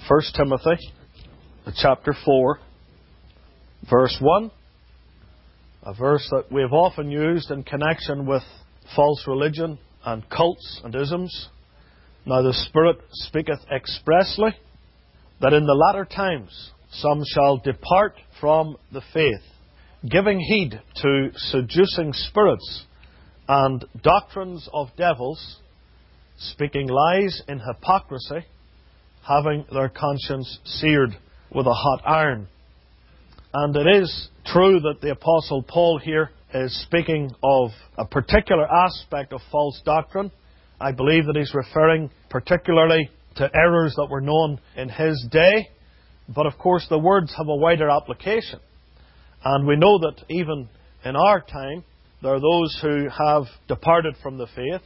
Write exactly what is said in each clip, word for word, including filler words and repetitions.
First Timothy, chapter four, verse one, a verse that we have often used in connection with false religion and cults and isms. Now the Spirit speaketh expressly that in the latter times some shall depart from the faith, giving heed to seducing spirits and doctrines of devils, speaking lies in hypocrisy, having their conscience seared with a hot iron. And it is true that the Apostle Paul here is speaking of a particular aspect of false doctrine. I believe that he's referring particularly to errors that were known in his day. But of course the words have a wider application. And we know that even in our time, there are those who have departed from the faith,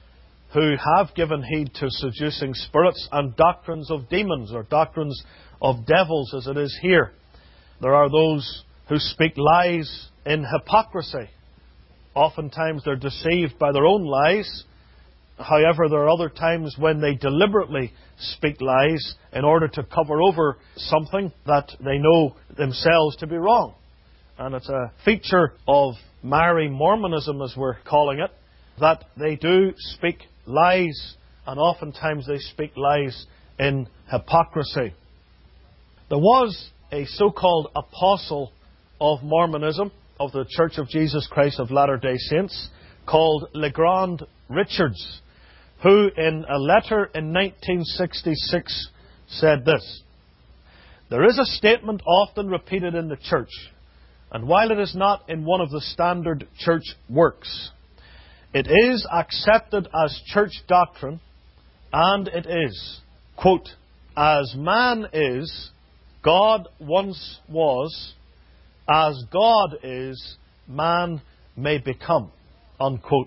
who have given heed to seducing spirits and doctrines of demons, or doctrines of devils as it is here. There are those who speak lies in hypocrisy. Oftentimes they're deceived by their own lies. However, there are other times when they deliberately speak lies in order to cover over something that they know themselves to be wrong. And it's a feature of Mary Mormonism, as we're calling it, that they do speak lies, and oftentimes they speak lies in hypocrisy. There was a so-called apostle of Mormonism, of the Church of Jesus Christ of Latter-day Saints, called Legrand Richards, who in a letter in nineteen sixty-six said this: "There is a statement often repeated in the church, and while it is not in one of the standard church works, it is accepted as church doctrine, and it is, quote, as man is, God once was, as God is, man may become, unquote.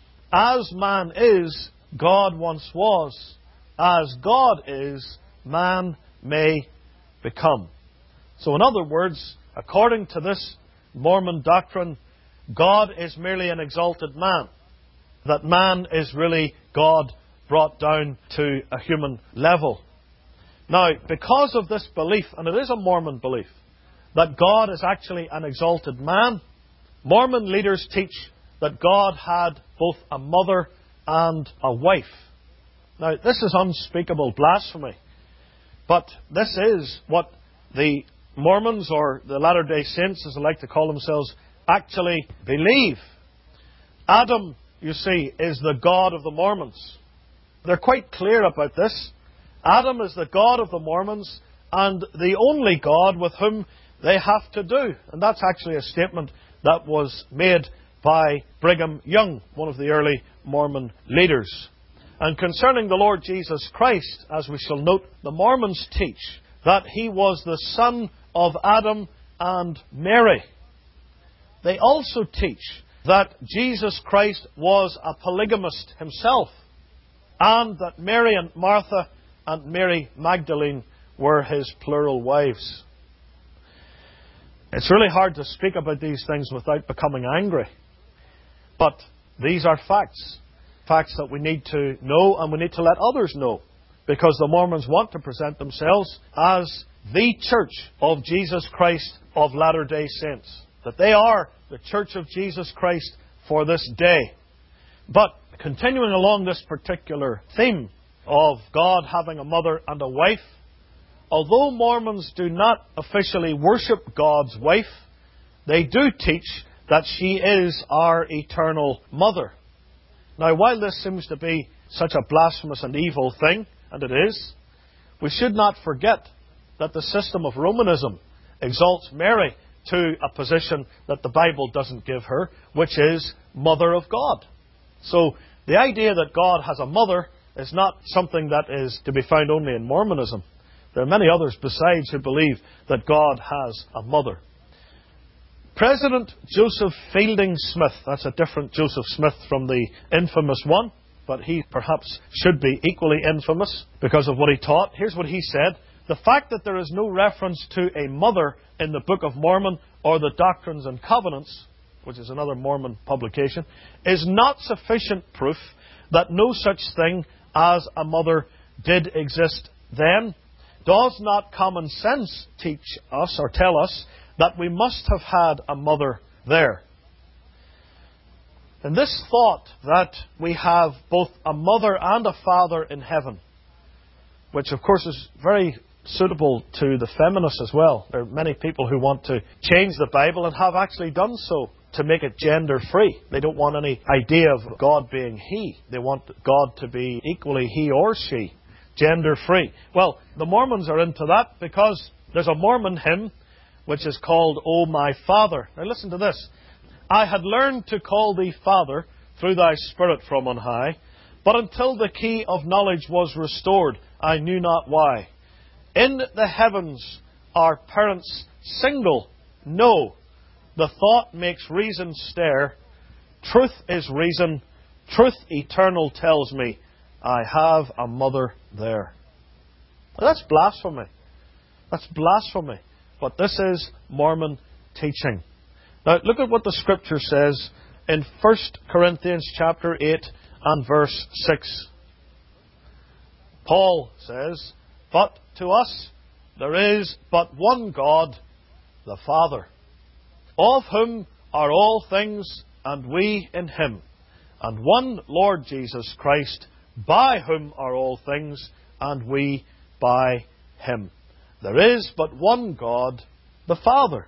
As man is, God once was, as God is, man may become." So in other words, according to this Mormon doctrine, God is merely an exalted man. That man is really God brought down to a human level. Now, because of this belief, and it is a Mormon belief, that God is actually an exalted man, Mormon leaders teach that God had both a mother and a wife. Now, this is unspeakable blasphemy. But this is what the Mormons, or the Latter-day Saints, as they like to call themselves, actually believe. Adam, you see, is the God of the Mormons. They're quite clear about this. Adam is the God of the Mormons and the only God with whom they have to do. And that's actually a statement that was made by Brigham Young, one of the early Mormon leaders. And concerning the Lord Jesus Christ, as we shall note, the Mormons teach that He was the son of Adam and Mary. They also teach that Jesus Christ was a polygamist himself, and that Mary and Martha and Mary Magdalene were his plural wives. It's really hard to speak about these things without becoming angry. But these are facts. Facts that we need to know, and we need to let others know. Because the Mormons want to present themselves as the Church of Jesus Christ of Latter-day Saints. That they are the Church of Jesus Christ for this day. But continuing along this particular theme of God having a mother and a wife, although Mormons do not officially worship God's wife, they do teach that she is our eternal mother. Now, while this seems to be such a blasphemous and evil thing, and it is, we should not forget that the system of Romanism exalts Mary to a position that the Bible doesn't give her, which is Mother of God. So the idea that God has a mother is not something that is to be found only in Mormonism. There are many others besides who believe that God has a mother. President Joseph Fielding Smith, that's a different Joseph Smith from the infamous one, but he perhaps should be equally infamous because of what he taught. Here's what he said: "The fact that there is no reference to a mother in the Book of Mormon or the Doctrines and Covenants," which is another Mormon publication, "is not sufficient proof that no such thing as a mother did exist then, Does not common sense teach us or tell us that we must have had a mother there? And this thought that we have both a mother and a father in heaven, which of course is very suitable to the feminists as well. There are many people who want to change the Bible and have actually done so to make it gender free. They don't want any idea of God being He. They want God to be equally He or She, gender free. Well, the Mormons are into that because there's a Mormon hymn which is called O My Father. Now listen to this. I had learned to call thee Father through thy Spirit from on high, but until the key of knowledge was restored, I knew not why. In the heavens are parents single? No. The thought makes reason stare. Truth is reason. Truth eternal tells me I have a mother there. Now, that's blasphemy. That's blasphemy. But this is Mormon teaching. Now look at what the Scripture says in First Corinthians chapter eight and verse six. Paul says, but to us there is but one God, the Father, of whom are all things, and we in Him, and one Lord Jesus Christ, by whom are all things, and we by Him. There is but one God, the Father.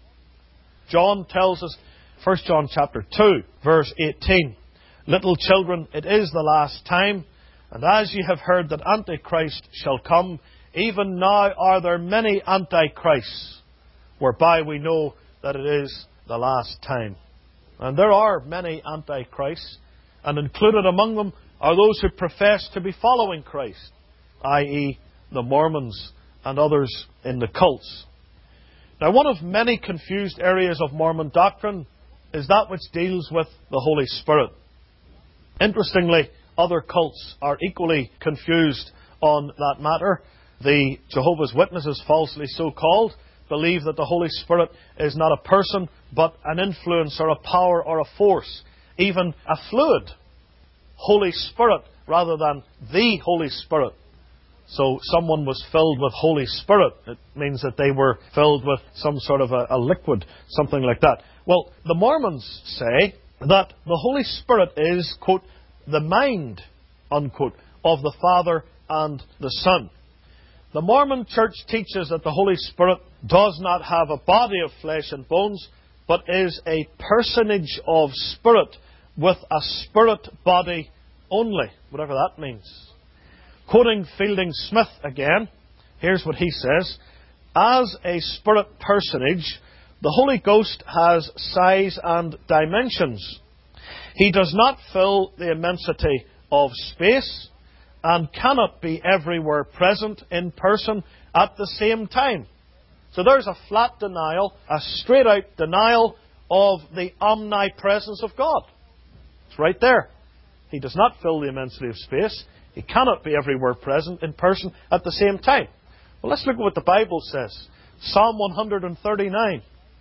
John tells us, First John chapter two, verse eighteen, little children, it is the last time, and as ye have heard that Antichrist shall come, even now are there many Antichrists, whereby we know that it is the last time. And there are many Antichrists, and included among them are those who profess to be following Christ, that is the Mormons and others in the cults. Now, one of many confused areas of Mormon doctrine is that which deals with the Holy Spirit. Interestingly, other cults are equally confused on that matter. The Jehovah's Witnesses, falsely so called, believe that the Holy Spirit is not a person, but an influence or a power or a force, even a fluid. Holy Spirit rather than the Holy Spirit. So someone was filled with Holy Spirit. It means that they were filled with some sort of a, a liquid, something like that. Well, the Mormons say that the Holy Spirit is, quote, the mind, unquote, of the Father and the Son. The Mormon Church teaches that the Holy Spirit does not have a body of flesh and bones, but is a personage of spirit with a spirit body only, whatever that means. Quoting Fielding Smith again, here's what he says. As a spirit personage, the Holy Ghost has size and dimensions. He does not fill the immensity of space and cannot be everywhere present in person at the same time. So there's a flat denial, a straight out denial of the omnipresence of God. It's right there. He does not fill the immensity of space. He cannot be everywhere present in person at the same time. Well, let's look at what the Bible says. Psalm one thirty-nine.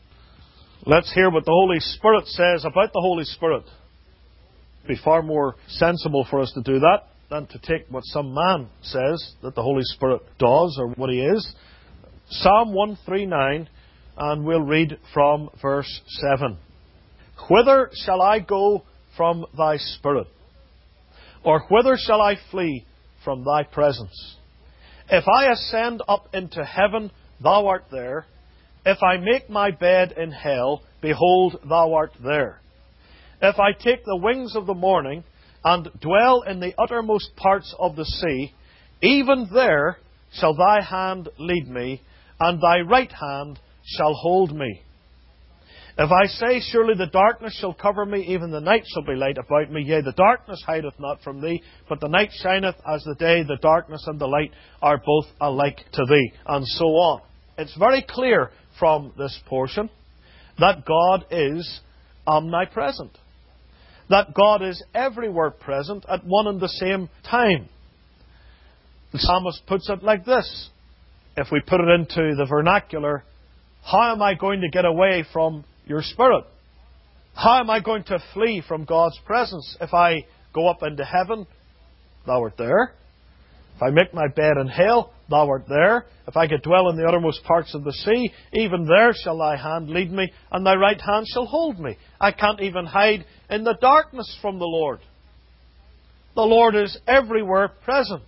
Let's hear what the Holy Spirit says about the Holy Spirit. It would be far more sensible for us to do that than to take what some man says that the Holy Spirit does or what He is. Psalm one thirty-nine, and we'll read from verse seven. Whither shall I go from Thy Spirit? Or whither shall I flee from Thy presence? If I ascend up into heaven, Thou art there. If I make my bed in hell, behold, Thou art there. If I take the wings of the morning and dwell in the uttermost parts of the sea, even there shall Thy hand lead me, and Thy right hand shall hold me. If I say, surely the darkness shall cover me, even the night shall be light about me. Yea, the darkness hideth not from Thee, but the night shineth as the day. The darkness and the light are both alike to Thee. And so on. It's very clear from this portion that God is omnipresent. That God is everywhere present at one and the same time. The psalmist puts it like this. If we put it into the vernacular, how am I going to get away from Your Spirit? How am I going to flee from God's presence? If I go up into heaven, Thou art there. If I make my bed in hell, thou art there. If I could dwell in the uttermost parts of the sea, even there shall thy hand lead me, and thy right hand shall hold me. I can't even hide in the darkness from the Lord. The Lord is everywhere present.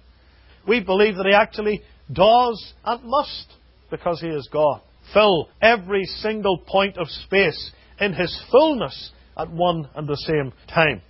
We believe that He actually does and must, because He is God, fill every single point of space in His fullness at one and the same time.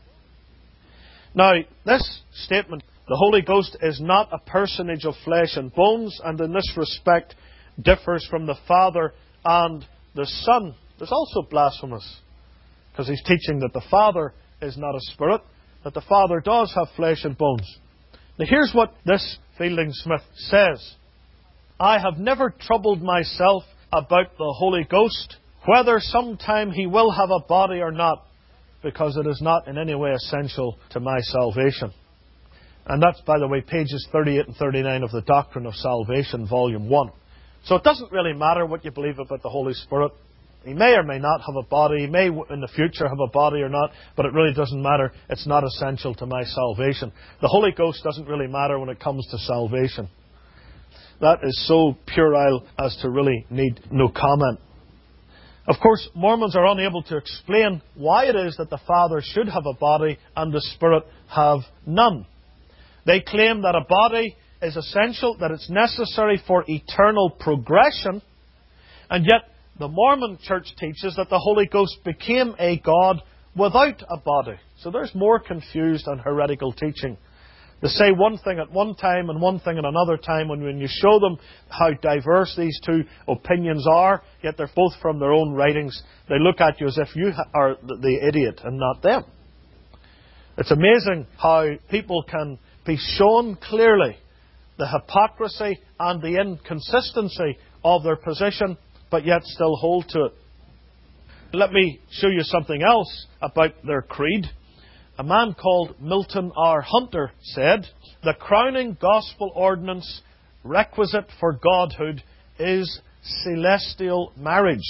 Now, this statement, the Holy Ghost is not a personage of flesh and bones, and in this respect differs from the Father and the Son, is also blasphemous, because he's teaching that the Father is not a spirit, that the Father does have flesh and bones. Now here's what this Fielding Smith says. I have never troubled myself about the Holy Ghost, whether sometime He will have a body or not, because it is not in any way essential to my salvation. And that's, by the way, pages thirty-eight and thirty-nine of the Doctrine of Salvation, Volume one. So it doesn't really matter what you believe about the Holy Spirit. He may or may not have a body. He may in the future have a body or not, but it really doesn't matter. It's not essential to my salvation. The Holy Ghost doesn't really matter when it comes to salvation. That is so puerile as to really need no comment. Of course, Mormons are unable to explain why it is that the Father should have a body and the Spirit have none. They claim that a body is essential, that it's necessary for eternal progression, and yet the Mormon Church teaches that the Holy Ghost became a God without a body. So there's more confused and heretical teaching. They say one thing at one time and one thing at another time, and when you show them how diverse these two opinions are, yet they're both from their own writings, they look at you as if you are the idiot and not them. It's amazing how people can be shown clearly the hypocrisy and the inconsistency of their position, but yet still hold to it. Let me show you something else about their creed. A man called Milton R. Hunter said, the crowning gospel ordinance requisite for godhood is celestial marriage.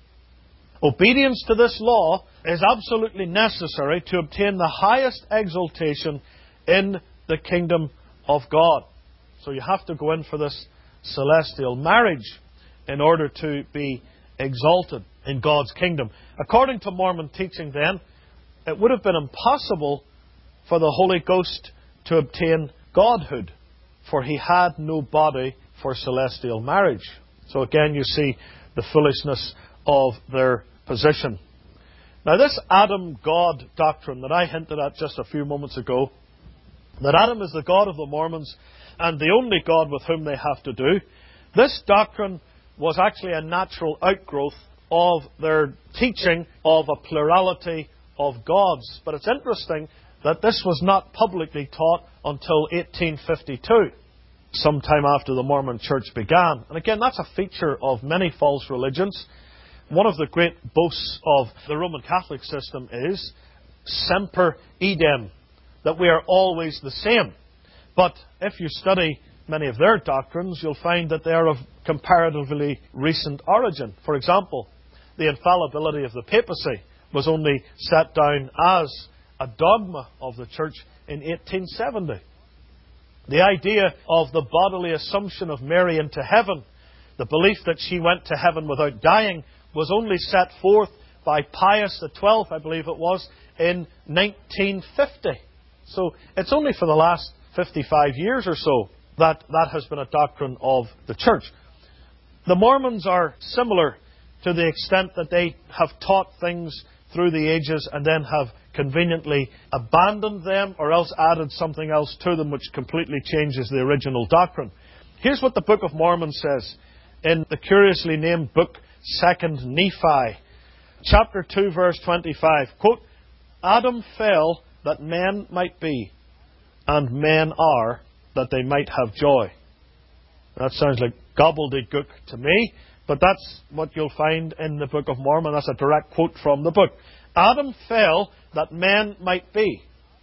Obedience to this law is absolutely necessary to obtain the highest exaltation in the kingdom of God. So you have to go in for this celestial marriage in order to be exalted in God's kingdom. According to Mormon teaching then, it would have been impossible for the Holy Ghost to obtain godhood, for He had no body for celestial marriage. So again, you see the foolishness of their position. Now this Adam-God doctrine that I hinted at just a few moments ago, that Adam is the God of the Mormons and the only God with whom they have to do, this doctrine was actually a natural outgrowth of their teaching of a plurality of gods. But it's interesting that this was not publicly taught until eighteen fifty-two, sometime after the Mormon Church began. And again, that's a feature of many false religions. One of the great boasts of the Roman Catholic system is semper idem, that we are always the same. But if you study many of their doctrines, you'll find that they are of comparatively recent origin. For example, the infallibility of the papacy was only set down as a dogma of the Church in eighteen seventy. The idea of the bodily assumption of Mary into heaven, the belief that she went to heaven without dying, was only set forth by Pius the twelfth, I believe it was, in nineteen fifty. So it's only for the last fifty-five years or so that that has been a doctrine of the Church. The Mormons are similar to the extent that they have taught things through the ages and then have conveniently abandoned them or else added something else to them which completely changes the original doctrine. Here's what the Book of Mormon says in the curiously named book Second Nephi, chapter two, verse twenty-five. Quote, Adam fell that men might be, and men are that they might have joy. That sounds like gobbledygook to me, but that's what you'll find in the Book of Mormon. That's a direct quote from the book. Adam fell that men might be.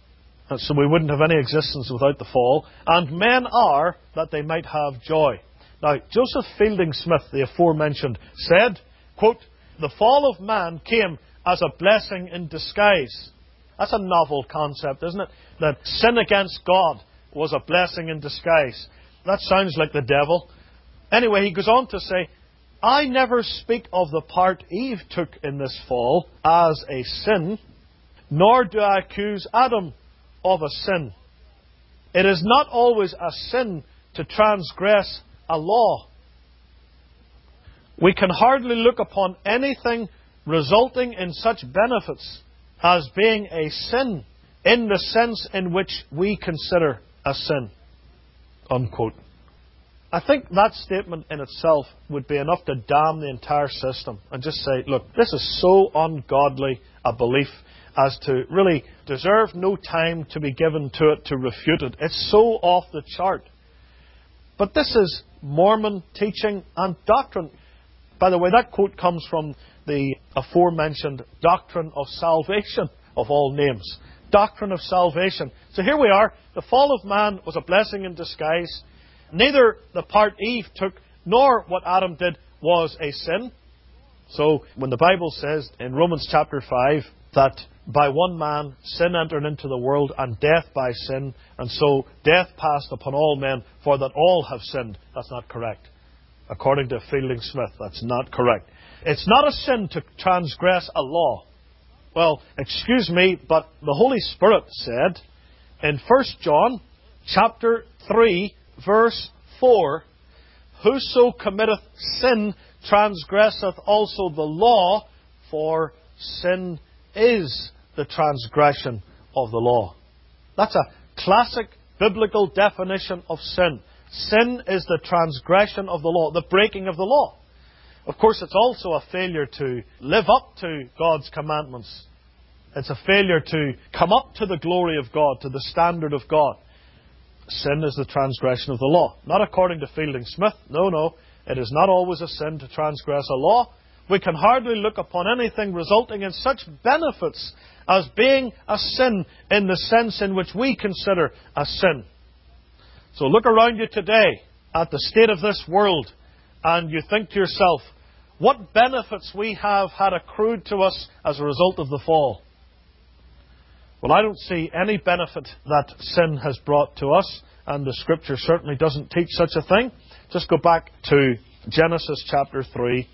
So we wouldn't have any existence without the fall. And men are that they might have joy. Now, Joseph Fielding Smith, the aforementioned, said, quote, the fall of man came as a blessing in disguise. That's a novel concept, isn't it? That sin against God was a blessing in disguise. that sounds like the devil. Anyway, he goes on to say, I never speak of the part Eve took in this fall as a sin, nor do I accuse Adam of a sin. It is not always a sin to transgress a law. We can hardly look upon anything resulting in such benefits as being a sin in the sense in which we consider a sin. Unquote. I think that statement in itself would be enough to damn the entire system and just say, look, this is so ungodly a belief as to really deserve no time to be given to it to refute it. It's so off the chart. But this is Mormon teaching and doctrine. By the way, that quote comes from the aforementioned Doctrine of Salvation, of all names. Doctrine of Salvation. So here we are. The fall of man was a blessing in disguise. Neither the part Eve took nor what Adam did was a sin. So when the Bible says in Romans chapter five that by one man sin entered into the world, and death by sin, and so death passed upon all men, for that all have sinned, that's not correct. According to Fielding Smith, that's not correct. It's not a sin to transgress a law. Well, excuse me, but the Holy Spirit said in First John chapter three, verse four, whoso committeth sin transgresseth also the law, for sin is the transgression of the law. That's a classic biblical definition of sin. Sin is the transgression of the law, the breaking of the law. Of course, it's also a failure to live up to God's commandments. It's a failure to come up to the glory of God, to the standard of God. Sin is the transgression of the law. Not according to Fielding Smith. No, no. It is not always a sin to transgress a law. We can hardly look upon anything resulting in such benefits as being a sin in the sense in which we consider a sin. So look around you today at the state of this world and you think to yourself, what benefits we have had accrued to us as a result of the fall? Well, I don't see any benefit that sin has brought to us, and the Scripture certainly doesn't teach such a thing. Just go back to Genesis chapter three.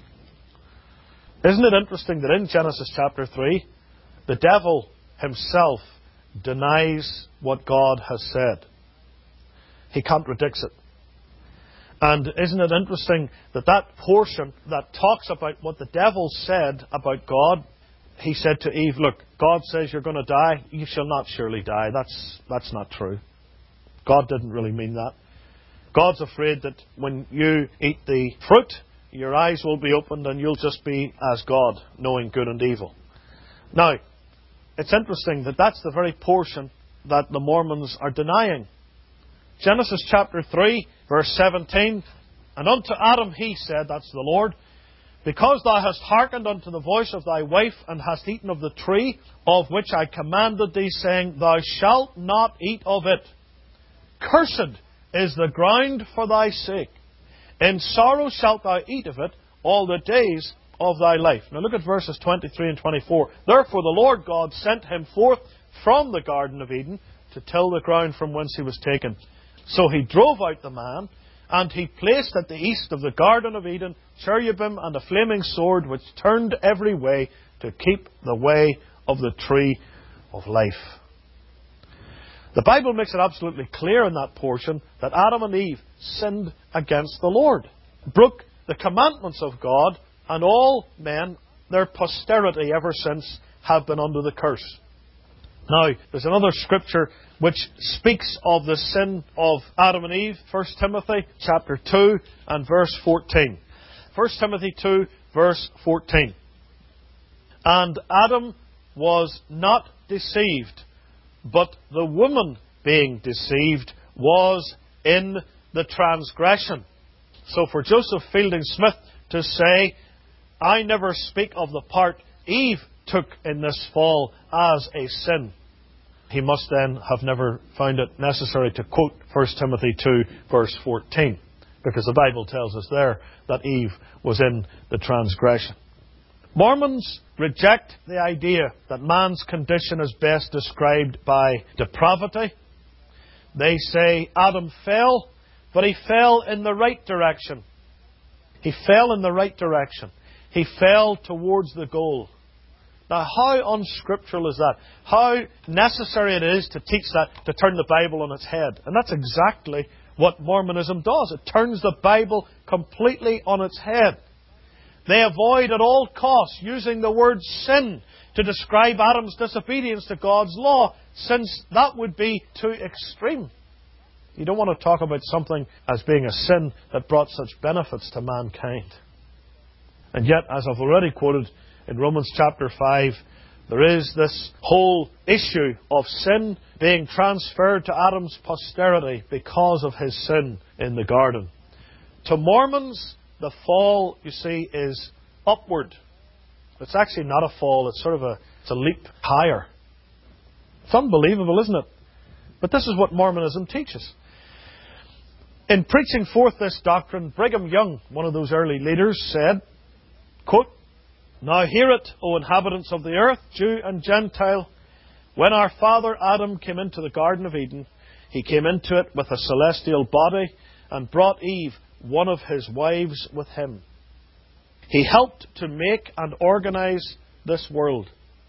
Isn't it interesting that in Genesis chapter three, the devil himself denies what God has said? He contradicts it. And isn't it interesting that that portion that talks about what the devil said about God, he said to Eve, look, God says you're going to die. You shall not surely die. That's, that's not true. God didn't really mean that. God's afraid that when you eat the fruit, your eyes will be opened and you'll just be as God, knowing good and evil. Now, it's interesting that that's the very portion that the Mormons are denying. Genesis chapter three, verse seventeen, and unto Adam he said, that's the Lord, because thou hast hearkened unto the voice of thy wife, and hast eaten of the tree of which I commanded thee, saying, thou shalt not eat of it. Cursed is the ground for thy sake. In sorrow shalt thou eat of it all the days of thy life. Now look at verses twenty-three and twenty-four. Therefore the Lord God sent him forth from the Garden of Eden to till the ground from whence he was taken. So he drove out the man, and he placed at the east of the Garden of Eden cherubim and a flaming sword which turned every way to keep the way of the tree of life. The Bible makes it absolutely clear in that portion that Adam and Eve sinned against the Lord, broke the commandments of God, and all men, their posterity ever since, have been under the curse. Now, there's another scripture which speaks of the sin of Adam and Eve, First Timothy chapter two and verse fourteen. First Timothy two, verse fourteen. And Adam was not deceived, but the woman being deceived was in the transgression. So for Joseph Fielding Smith to say, I never speak of the part Eve took in this fall as a sin, he must then have never found it necessary to quote First Timothy two, verse fourteen, because the Bible tells us there that Eve was in the transgression. Mormons reject the idea that man's condition is best described by depravity. They say Adam fell, but he fell in the right direction. He fell in the right direction. He fell towards the goal. Now, how unscriptural is that? How necessary it is to teach that, to turn the Bible on its head. And that's exactly what Mormonism does. It turns the Bible completely on its head. They avoid at all costs using the word sin to describe Adam's disobedience to God's law, since that would be too extreme. You don't want to talk about something as being a sin that brought such benefits to mankind. And yet, as I've already quoted in Romans chapter five, there is this whole issue of sin being transferred to Adam's posterity because of his sin in the garden. To Mormons, the fall, you see, is upward. It's actually not a fall, it's sort of a, it's a leap higher. It's unbelievable, isn't it? But this is what Mormonism teaches. In preaching forth this doctrine, Brigham Young, one of those early leaders, said, quote, "Now hear it, O inhabitants of the earth, Jew and Gentile. When our father Adam came into the Garden of Eden, he came into it with a celestial body and brought Eve, one of his wives, with him. He helped to make and organize this world.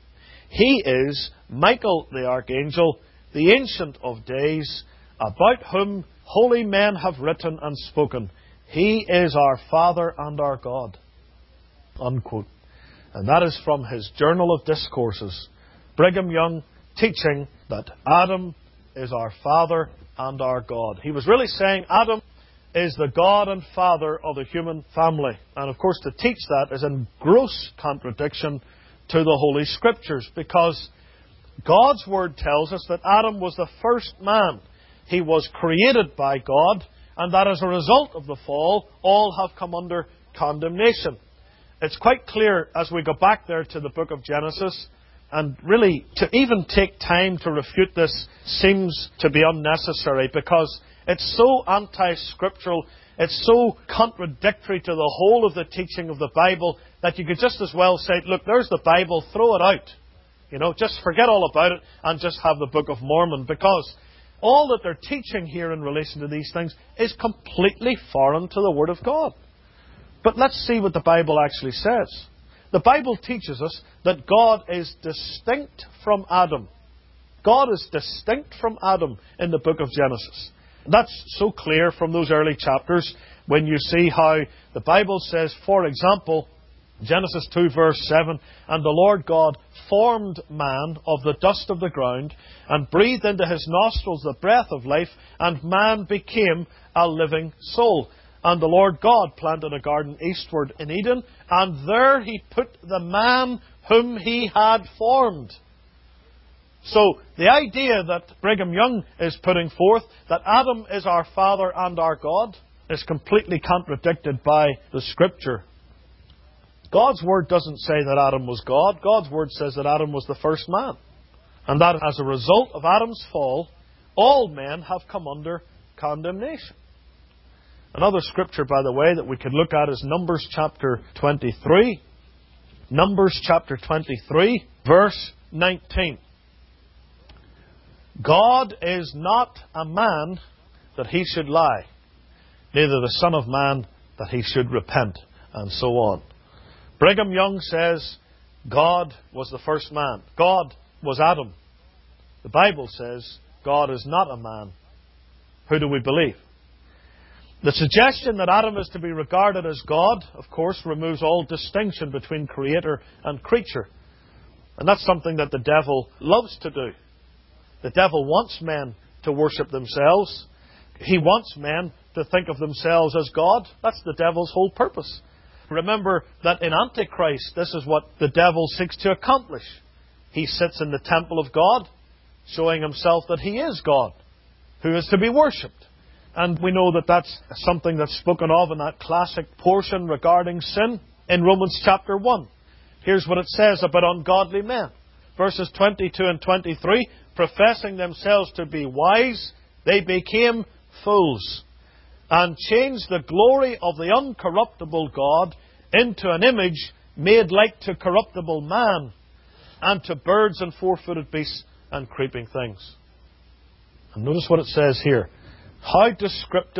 He is Michael the Archangel, the Ancient of Days, about whom holy men have written and spoken. He is our Father and our God." Unquote. And that is from his Journal of Discourses. Brigham Young teaching that Adam is our Father and our God. He was really saying Adam is the God and Father of the human family. And of course, to teach that is in gross contradiction to the Holy Scriptures, because God's Word tells us that Adam was the first man. He was created by God, and that as a result of the fall, all have come under condemnation. It's quite clear as we go back there to the book of Genesis, and really to even take time to refute this seems to be unnecessary, because it's so anti-scriptural, it's so contradictory to the whole of the teaching of the Bible that you could just as well say, look, there's the Bible, throw it out. You know, just forget all about it and just have the Book of Mormon, because all that they're teaching here in relation to these things is completely foreign to the Word of God. But let's see what the Bible actually says. The Bible teaches us that God is distinct from Adam. God is distinct from Adam in the book of Genesis. That's so clear from those early chapters when you see how the Bible says, for example, Genesis two verse seven, "And the Lord God formed man of the dust of the ground and breathed into his nostrils the breath of life, and man became a living soul. And the Lord God planted a garden eastward in Eden, and there he put the man whom he had formed." So the idea that Brigham Young is putting forth, that Adam is our Father and our God, is completely contradicted by the Scripture. God's Word doesn't say that Adam was God. God's Word says that Adam was the first man. And that as a result of Adam's fall, all men have come under condemnation. Another scripture, by the way, that we could look at is Numbers chapter twenty-three. Numbers chapter twenty-three, verse nineteen. "God is not a man that he should lie, neither the Son of Man that he should repent," and so on. Brigham Young says God was the first man. God was Adam. The Bible says God is not a man. Who do we believe? The suggestion that Adam is to be regarded as God, of course, removes all distinction between creator and creature. And that's something that the devil loves to do. The devil wants men to worship themselves. He wants men to think of themselves as God. That's the devil's whole purpose. Remember that in Antichrist, this is what the devil seeks to accomplish. He sits in the temple of God, showing himself that he is God, who is to be worshipped. And we know that that's something that's spoken of in that classic portion regarding sin in Romans chapter one. Here's what it says about ungodly men. Verses twenty-two and twenty-three, "Professing themselves to be wise, they became fools, and changed the glory of the uncorruptible God into an image made like to corruptible man, and to birds and four-footed beasts and creeping things." And notice what it says here. How descriptive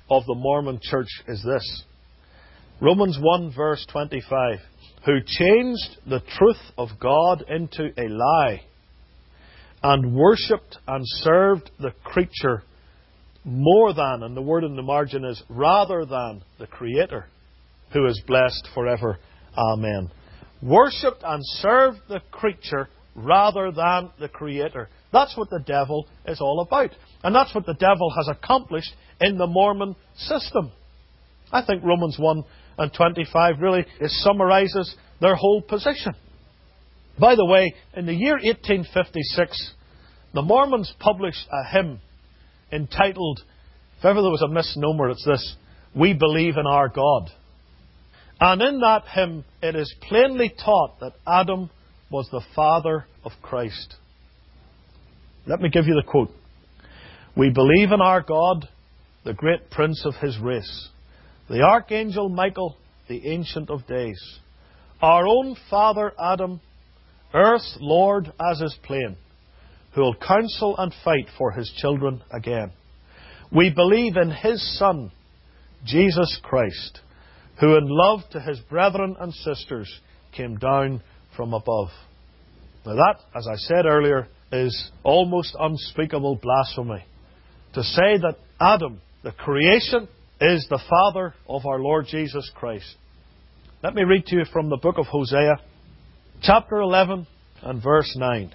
of the Mormon Church is this. Romans one verse twenty-five. Who changed the truth of God into a lie and worshipped and served the creature more than, and the word in the margin is rather than, the Creator, who is blessed forever. Amen. Worshipped and served the creature rather than the Creator. That's what the devil is all about. And that's what the devil has accomplished in the Mormon system. I think Romans one and twenty-five really summarises their whole position. By the way, in the year eighteen fifty-six, the Mormons published a hymn entitled, if ever there was a misnomer, it's this: We Believe in Our God. And in that hymn, it is plainly taught that Adam was the father of Christ. Let me give you the quote. We believe in our God, the great prince of his race, the archangel Michael, the ancient of days, our own father Adam, earth's Lord as is plain, who will counsel and fight for his children again. We believe in his Son, Jesus Christ, who in love to his brethren and sisters came down from above. Now that, as I said earlier, is almost unspeakable blasphemy. To say that Adam, the creation, is the father of our Lord Jesus Christ. Let me read to you from the book of Hosea, chapter eleven and verse nine.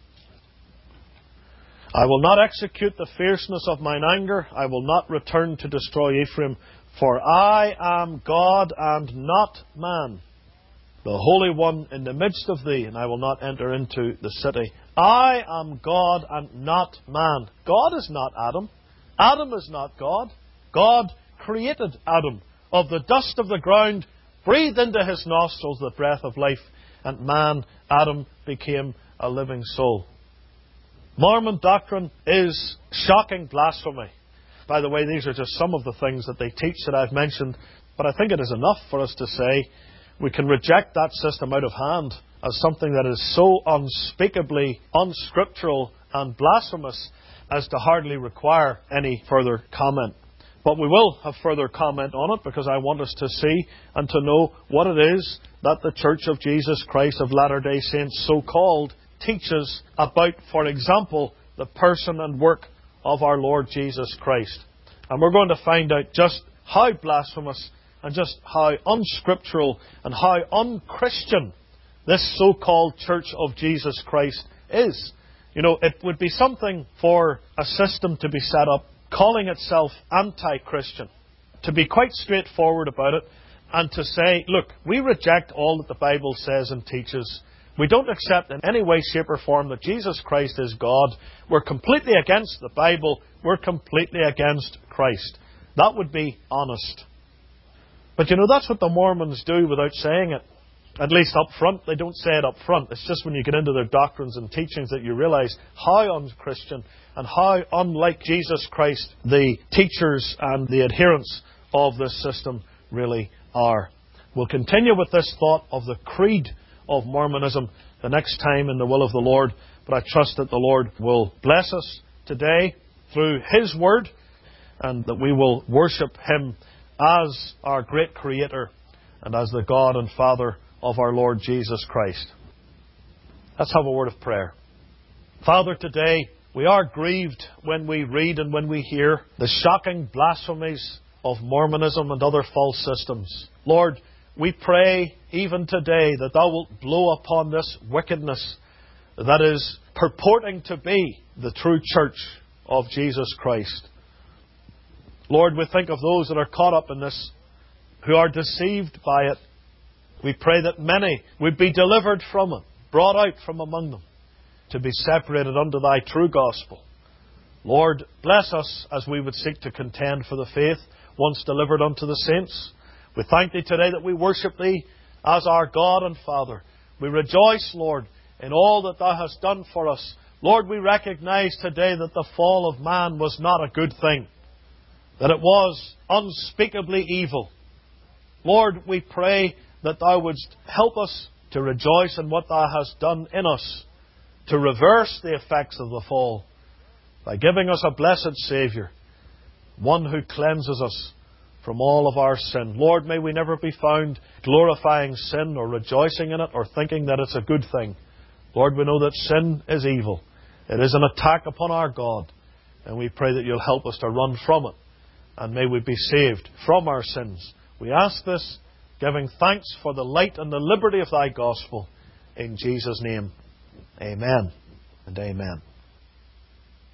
I will not execute the fierceness of mine anger. I will not return to destroy Ephraim. For I am God and not man, the Holy One in the midst of thee, and I will not enter into the city. I am God and not man. God is not Adam. Adam is not God. God created Adam of the dust of the ground, breathed into his nostrils the breath of life, and man, Adam, became a living soul. Mormon doctrine is shocking blasphemy. By the way, these are just some of the things that they teach that I've mentioned, but I think it is enough for us to say we can reject that system out of hand as something that is so unspeakably unscriptural and blasphemous as to hardly require any further comment. But we will have further comment on it because I want us to see and to know what it is that the Church of Jesus Christ of Latter-day Saints, so-called, teaches about, for example, the person and work of our Lord Jesus Christ. And we're going to find out just how blasphemous and just how unscriptural and how unchristian this so-called Church of Jesus Christ is. You know, it would be something for a system to be set up calling itself anti-Christian, to be quite straightforward about it and to say, look, we reject all that the Bible says and teaches. We don't accept in any way, shape or form that Jesus Christ is God. We're completely against the Bible. We're completely against Christ. That would be honest. But you know, that's what the Mormons do without saying it. At least up front. They don't say it up front. It's just when you get into their doctrines and teachings that you realize how un-Christian and how unlike Jesus Christ the teachers and the adherents of this system really are. We'll continue with this thought of the creed of Mormonism the next time in the will of the Lord. But I trust that the Lord will bless us today through His Word and that we will worship Him as our great Creator and as the God and Father of our Lord Jesus Christ. Let's have a word of prayer. Father, today we are grieved when we read and when we hear the shocking blasphemies of Mormonism and other false systems. Lord, we pray even today that Thou wilt blow upon this wickedness that is purporting to be the true church of Jesus Christ. Lord, we think of those that are caught up in this, who are deceived by it. We pray that many would be delivered from it, brought out from among them, to be separated unto Thy true gospel. Lord, bless us as we would seek to contend for the faith once delivered unto the saints. We thank Thee today that we worship Thee as our God and Father. We rejoice, Lord, in all that Thou hast done for us. Lord, we recognize today that the fall of man was not a good thing, that it was unspeakably evil. Lord, we pray that Thou wouldst help us to rejoice in what Thou hast done in us, to reverse the effects of the fall, by giving us a blessed Saviour, one who cleanses us from all of our sin. Lord, may we never be found glorifying sin or rejoicing in it or thinking that it's a good thing. Lord, we know that sin is evil. It is an attack upon our God. And we pray that You'll help us to run from it. And may we be saved from our sins. We ask this, giving thanks for the light and the liberty of Thy gospel. In Jesus' name, amen and amen.